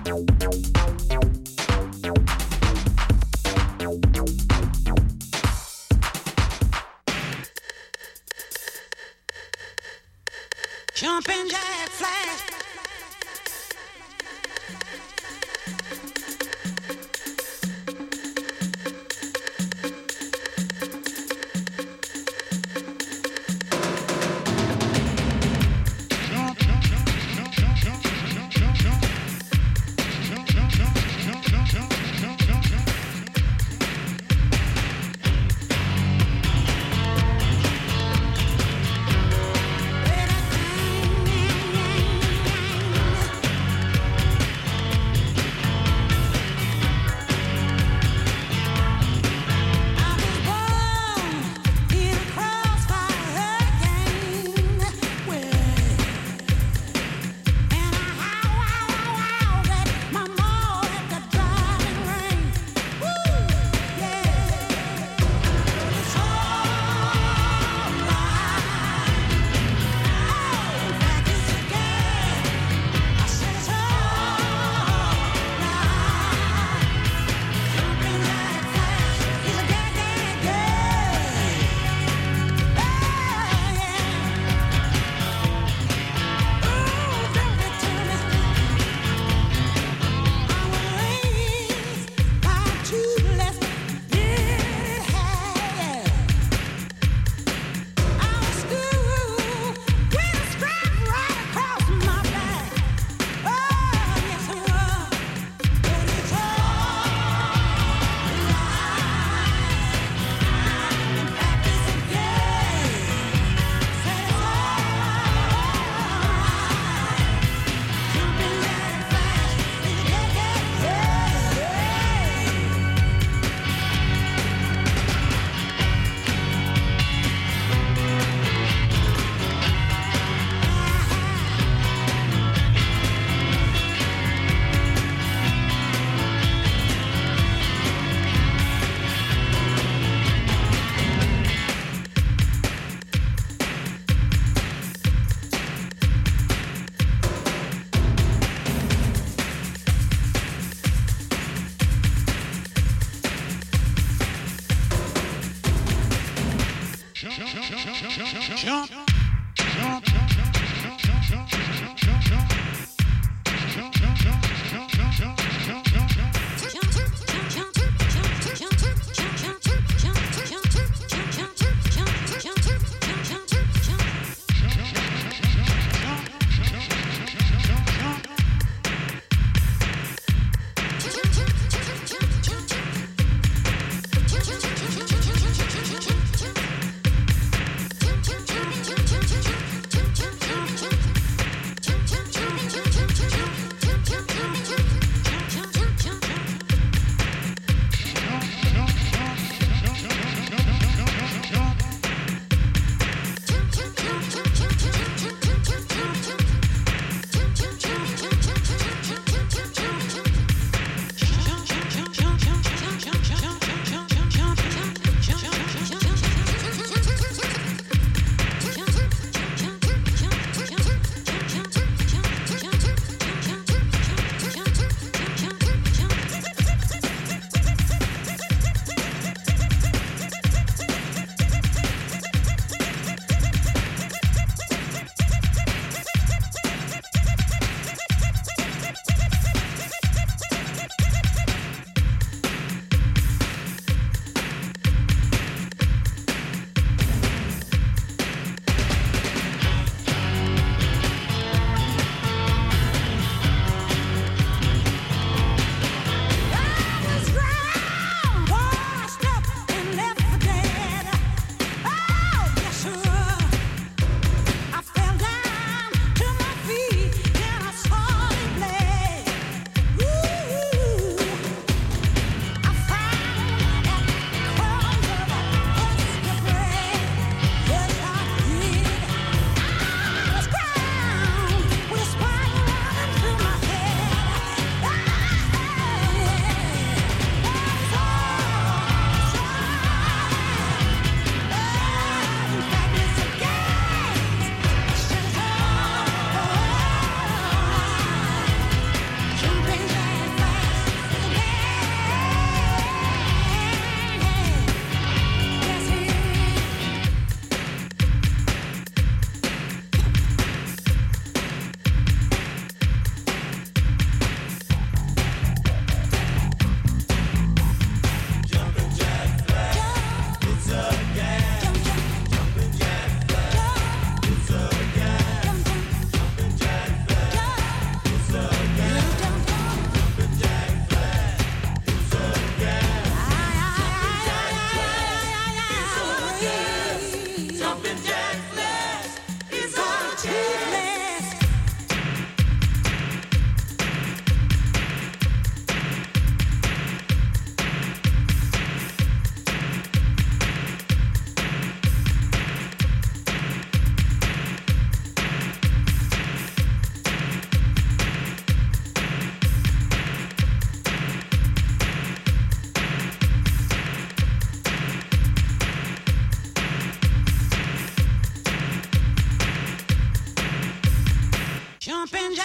Jumping jack flash.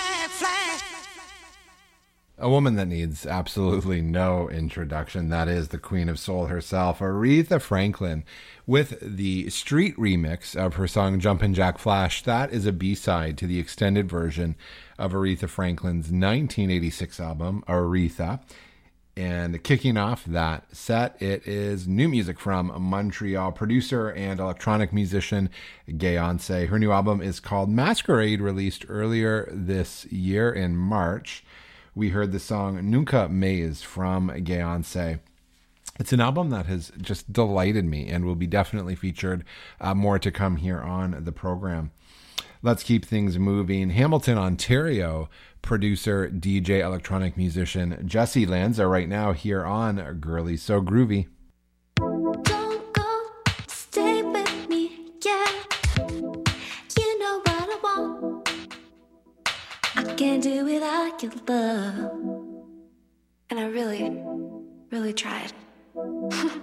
A woman that needs absolutely no introduction. That is the Queen of Soul herself, Aretha Franklin, with the street remix of her song Jumpin' Jack Flash. That is a B-side to the extended version of Aretha Franklin's 1986 album, Aretha. And kicking off that set, it is new music from Montreal producer and electronic musician Gayonce. Her new album is called Masquerade, released earlier this year in March. We heard the song Nunca Maze from Gayonce. It's an album that has just delighted me and will be definitely featured more to come here on the program. Let's keep things moving. Hamilton, Ontario producer, DJ, electronic musician Jesse Lanza right now here on Girly So Groovy. Don't go, stay with me, yeah. You know what I want. I can't do without your love. And I really, really tried. When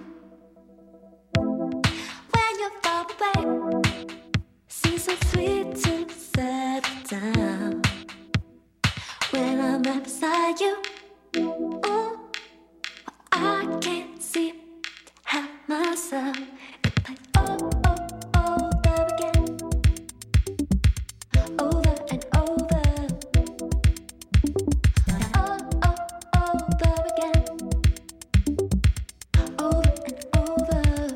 you're far away, seems so sweet to settle down. When I'm right beside you, ooh, I can't seem to help myself. It plays over again, over and over, over again, over and over.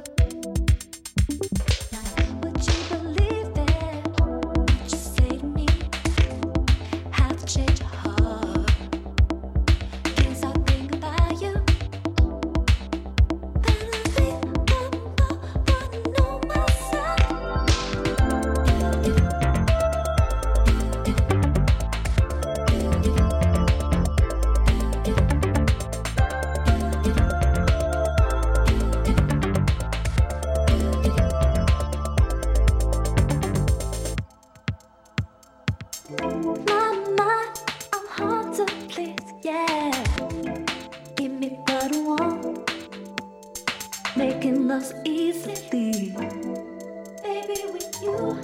Would you believe it? Would you say to me, have to change your heart? Can't stop thinking about you. Then I think wanna know myself. My mind, I'm hard to please, yeah. Give me what I want, making love so easily. Baby, with you,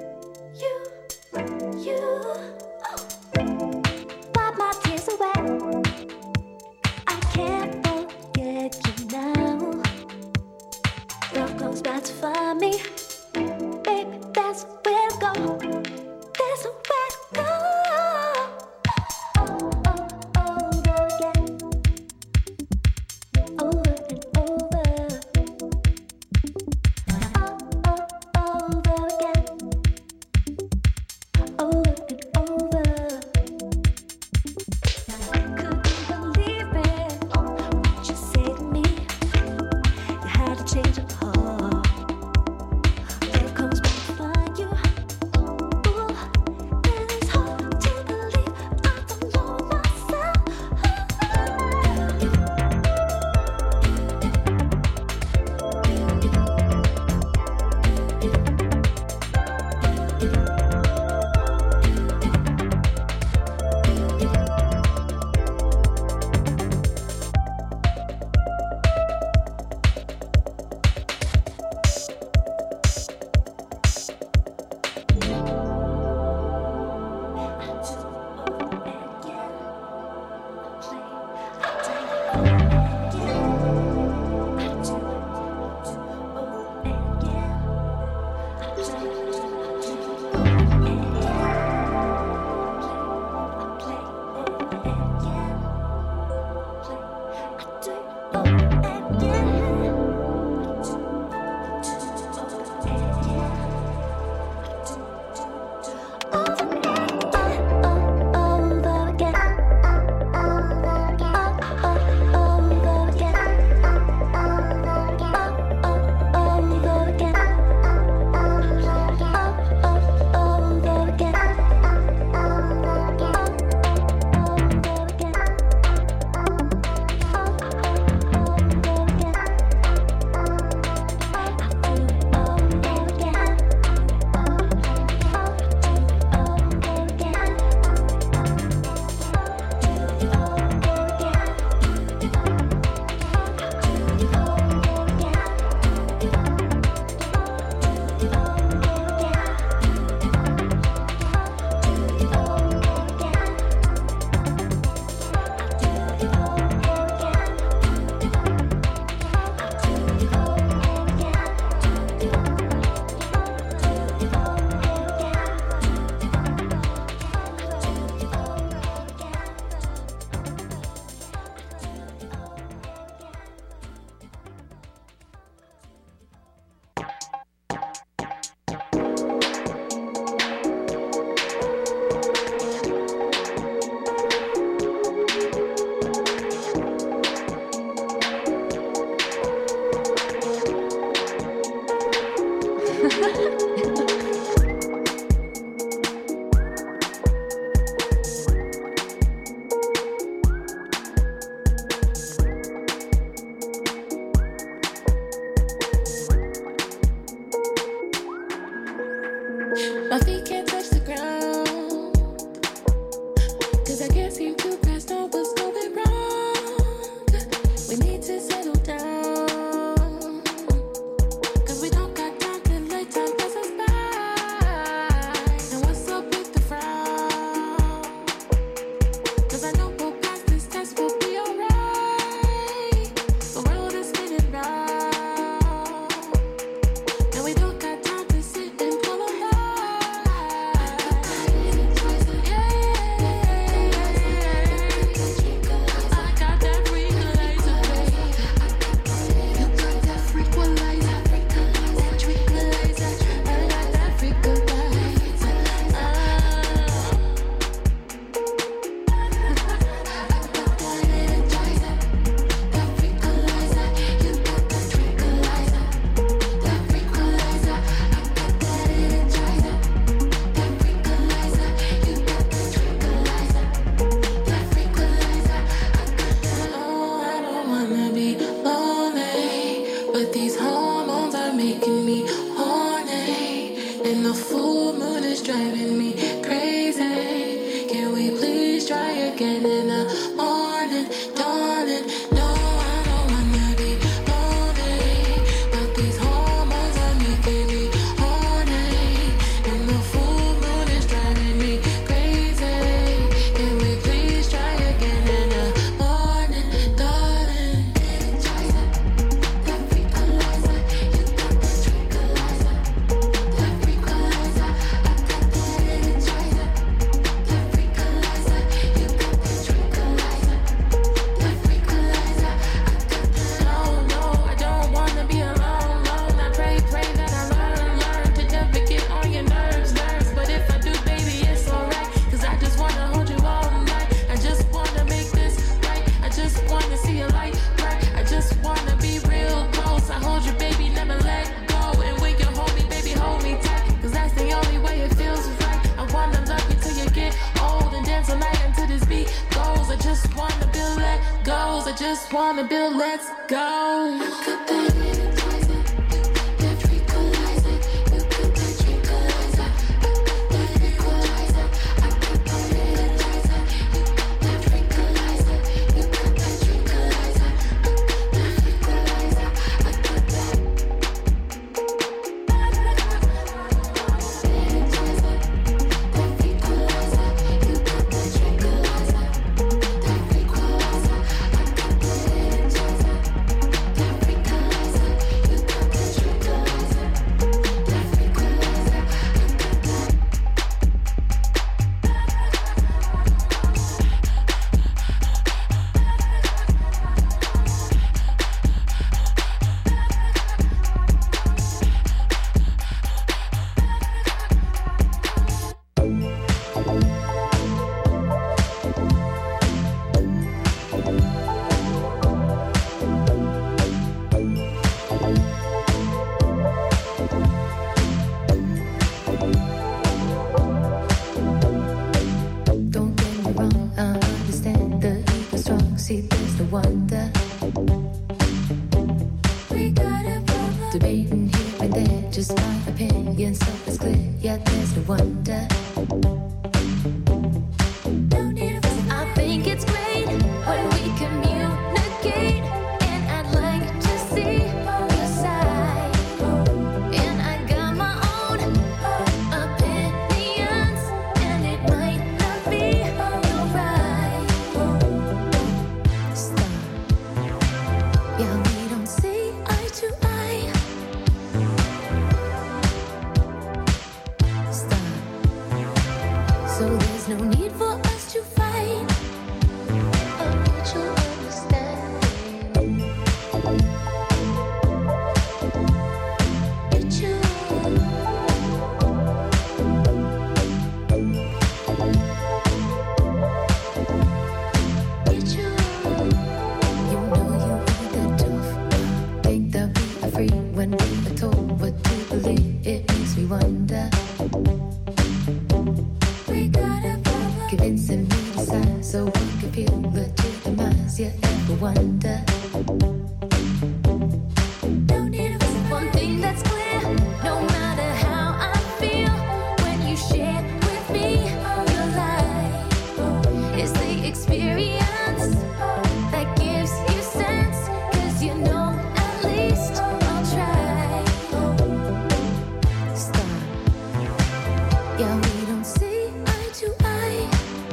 wipe my tears away. I can't forget you now. Love comes back to find me. Baby, that's where to go. There's nowhere to go. Over again, over and over. Over again, over and over. Could you believe it? What you say to me? You had to change your heart. Love comes back to find you. Ooh, and it's hard to believe I don't know myself. Over again. I can't seem to grasp on what's going wrong. We need to settle down, 'cause we don't got time to let time pass us by. And what's up with the frown? 'Cause I know we'll pass this test, we'll be alright. The world is spinning round, and we don't got time to sit and pull a line. I got that freakalizer, babe. You got that freakalizer, freakalizer. I got that freakalizer. I don't wanna be lonely, but these hormones are making me horny, and the full moon is driving me crazy. Can we please try again in the morning, darling? No, I don't wanna be lonely, but these hormones are making me horny, and the full moon is driving me crazy. Can we please try again in the morning, darling? That freakalizer, you got that tranquilizer. That freakalizer, I got that energizer. That freakalizer, you got that tranquilizer. That freakalizer, I got that. No, I don't wanna be alone. I pray that I learn to never get on your nerves. But if I do, baby, it's alright. 'Cause I just wanna hold you all night. I just wanna make this right. I just wanna see a light bright. I just wanna be real close. I hold you, baby, never let go. And when you hold me, baby, hold me tight. 'Cause that's the only way it feels right. I wanna love you till you get old and dance all night until this beat goes. I just wanna build let goes. I just wanna build let's go. You got that energizer, you got that tranquilizer, you got that tranquilizer, I got that equalizer, I got that energizer, you got that tranquilizer, you got that tranquilizer, I got that equalizer, I got that energizer, that equalizer, you got that tranquilizer, that equalizer, I got that energizer, that equalizer, you got that tranquilizer, that equalizer, I got that. Don't get me wrong, I understand the ego's strong. See, there's the wonder. We got a problem. Debating here and there, just my opinion, so it's clear. Yeah, there's the wonder. No need of I think it's great when we communicate, and I'd like to see your side. And I got my own opinions, and it might not be right. Stop. Yeah, we don't see eye to eye. Stop. So there's no need for us to fight. A mutual understanding. Mutual. You know you ain't that tough. Think that we are free when we are told what to believe. It makes me wonder. We got a problem. Convincing me to sign so we can feel legitimized. You ever wonder? No need of one thing that's clear. No matter how I feel, when you share with me your life, It's the experience that gives you sense, 'cause you know at least I'll try. Stop. Yeah, we don't see eye to eye.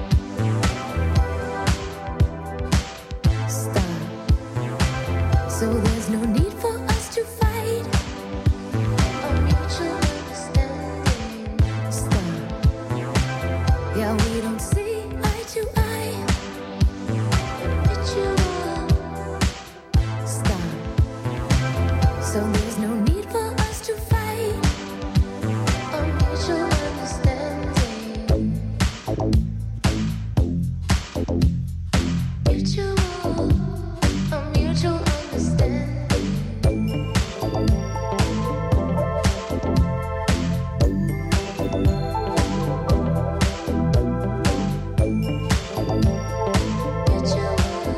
Stop. So there's no need for us to fight. A mutual understanding. Stop. Yeah, we don't see eye to eye. Mutual. Stop. So there's no need for us to fight. A mutual understanding. Mutual. A mutual understanding. Mutual.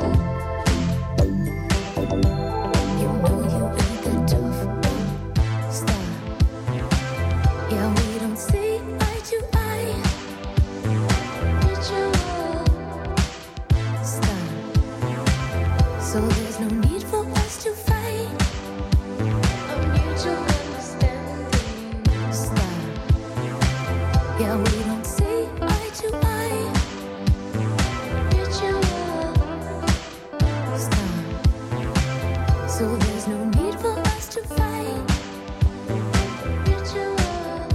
You know you ain't that tough. Stop. Yeah, we don't see eye to eye. Mutual. Stop. So there's no need for us to fight. A mutual understanding. Stop. Yeah, we don't see eye to eye. Mutual. Stop. So there's no need for us to fight. Mutual.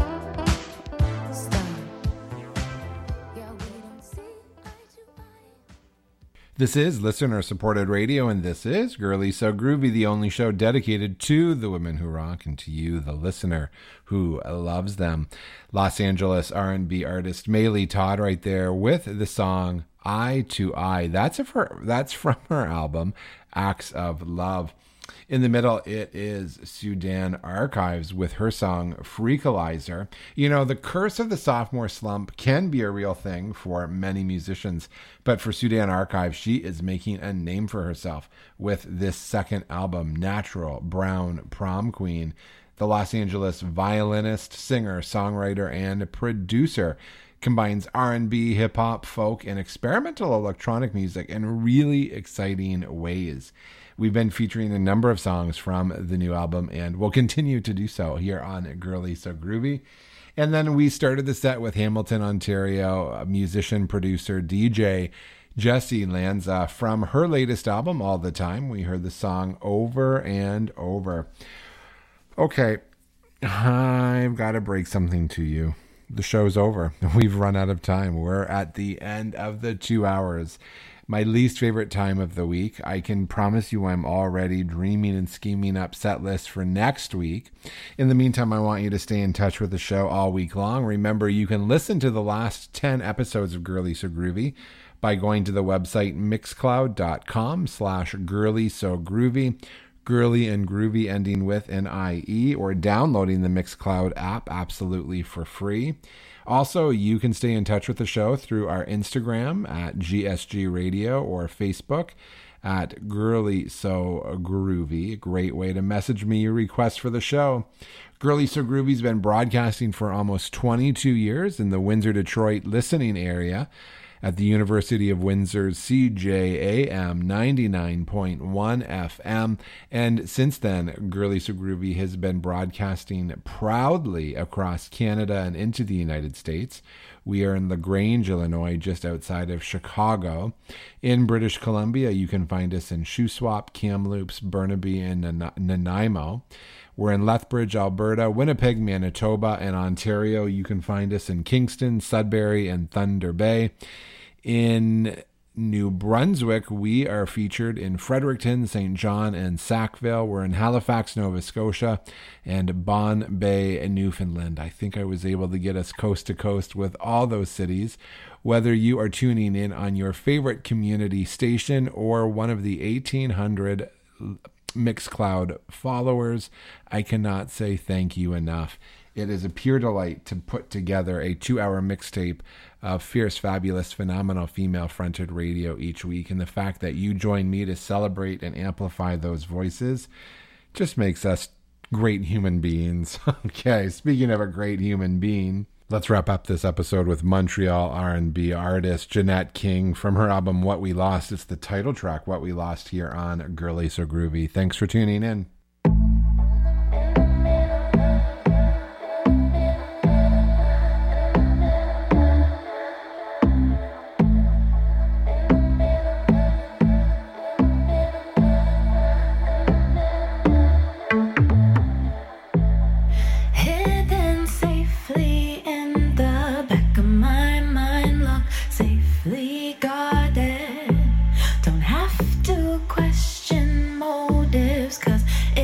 Stop. Yeah, we don't see eye to eye. This is listener-supported radio, and this is Girly So Groovy, the only show dedicated to the women who rock and to you, the listener, who loves them. Los Angeles R&B artist Maylee Todd right there with the song Eye to Eye. That's from her album, Acts of Love. In the middle, it is Sudan Archives with her song Freakalizer. You know, the curse of the sophomore slump can be a real thing for many musicians, but for Sudan Archives, she is making a name for herself with this second album, Natural Brown Prom Queen. The Los Angeles violinist, singer, songwriter, and producer combines R&B, hip-hop, folk, and experimental electronic music in really exciting ways. We've been featuring a number of songs from the new album, and we'll continue to do so here on Girly So Groovy. And then we started the set with Hamilton, Ontario, musician, producer, DJ Jessie Lanza. From her latest album, All the Time, we heard the song Over and Over. Okay, I've got to break something to you. The show's over. We've run out of time. We're at the end of the 2 hours. My least favorite time of the week. I can promise you I'm already dreaming and scheming up set lists for next week. In the meantime, I want you to stay in touch with the show all week long. Remember, you can listen to the last 10 episodes of Girly So Groovy by going to the website mixcloud.com/girlysogroovy, girly and groovy ending with an IE, or downloading the Mixcloud app absolutely for free. Also, you can stay in touch with the show through our Instagram at GSG Radio or Facebook at Girly So Groovy. Great way to message me your requests for the show. Girly So Groovy's been broadcasting for almost 22 years in the Windsor-Detroit listening area at the University of Windsor's CJAM 99.1 FM. And since then, Girly So Groovy has been broadcasting proudly across Canada and into the United States. We are in LaGrange, Illinois, just outside of Chicago. In British Columbia, you can find us in Shuswap, Kamloops, Burnaby, and Nanaimo. We're in Lethbridge, Alberta, Winnipeg, Manitoba, and Ontario. You can find us in Kingston, Sudbury, and Thunder Bay. In New Brunswick, we are featured in Fredericton, St. John, and Sackville. We're in Halifax, Nova Scotia, and Bonn Bay, Newfoundland. I think I was able to get us coast to coast with all those cities. Whether you are tuning in on your favorite community station or one of the 1,800 Mixcloud followers, I cannot say thank you enough. It is a pure delight to put together a 2-hour mixtape of fierce, fabulous, phenomenal female-fronted radio each week, and the fact that you join me to celebrate and amplify those voices just makes us great human beings. Okay, speaking of a great human being, Let's wrap up this episode with Montreal R&B artist Jeanette King from her album What We Lost. It's the title track, What We Lost, here on Girly So Groovy. Thanks for tuning in. Don't have to question motives, 'cause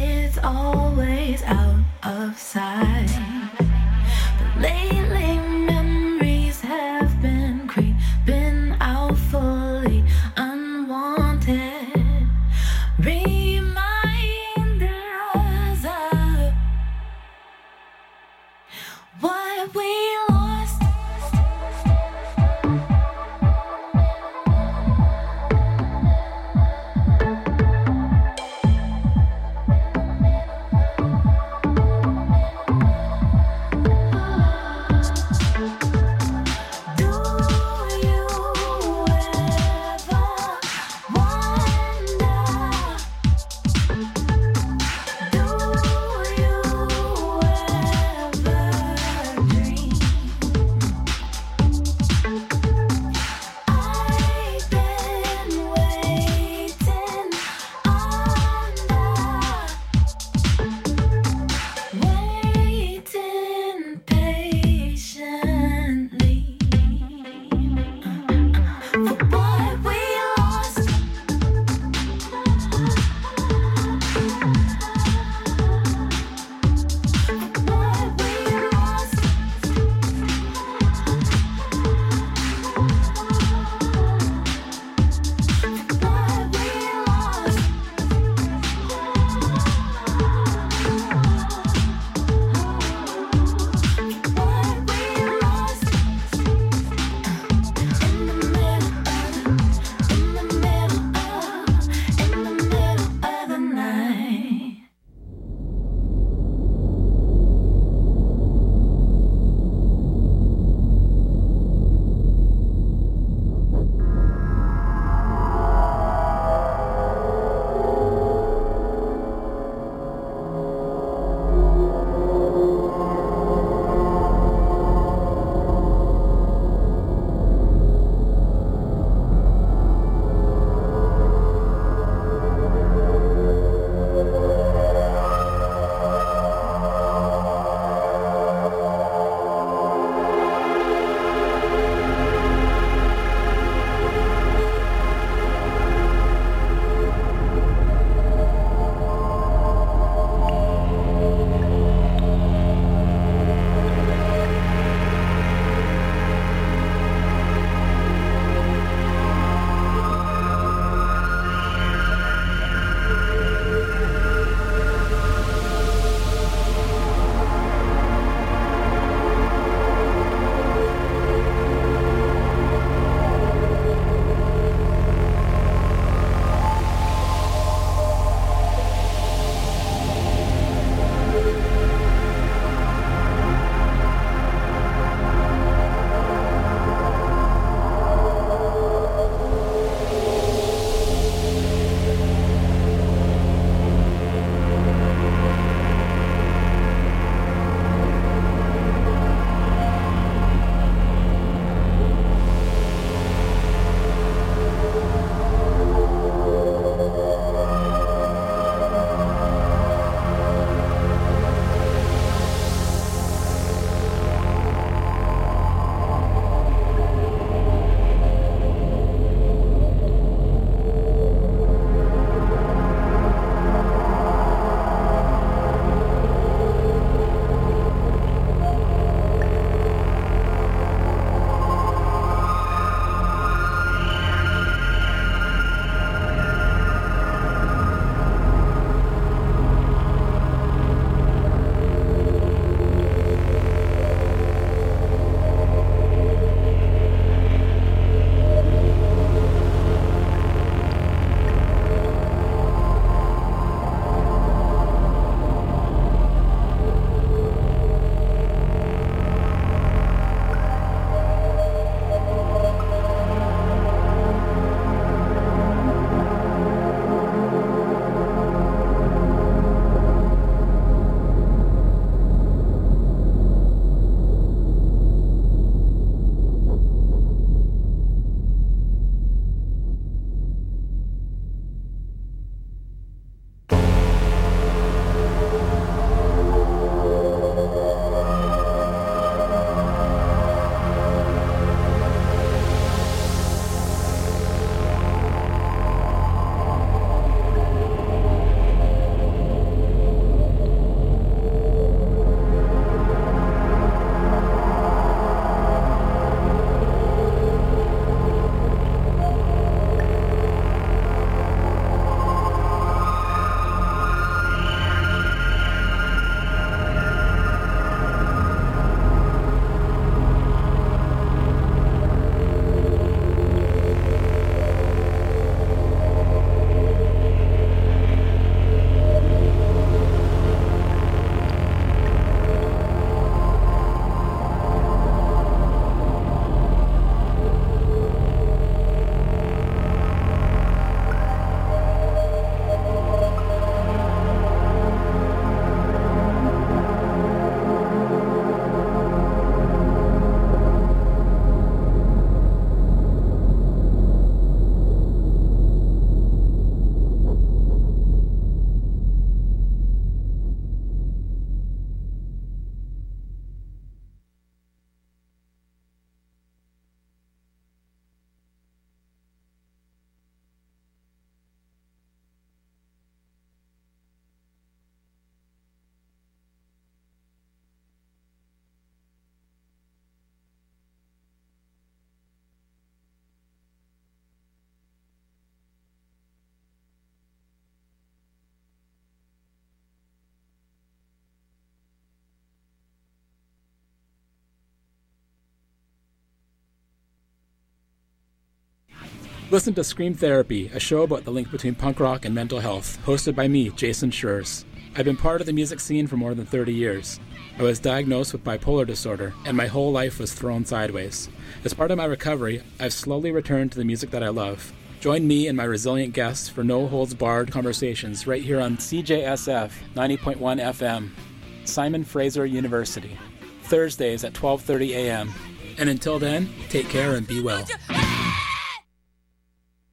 Listen to Scream Therapy, a show about the link between punk rock and mental health, hosted by me, Jason Schurz. I've been part of the music scene for more than 30 years. I was diagnosed with bipolar disorder, and my whole life was thrown sideways. As part of my recovery, I've slowly returned to the music that I love. Join me and my resilient guests for no-holds-barred conversations right here on CJSF 90.1 FM, Simon Fraser University, Thursdays at 12:30 a.m. And until then, take care and be well.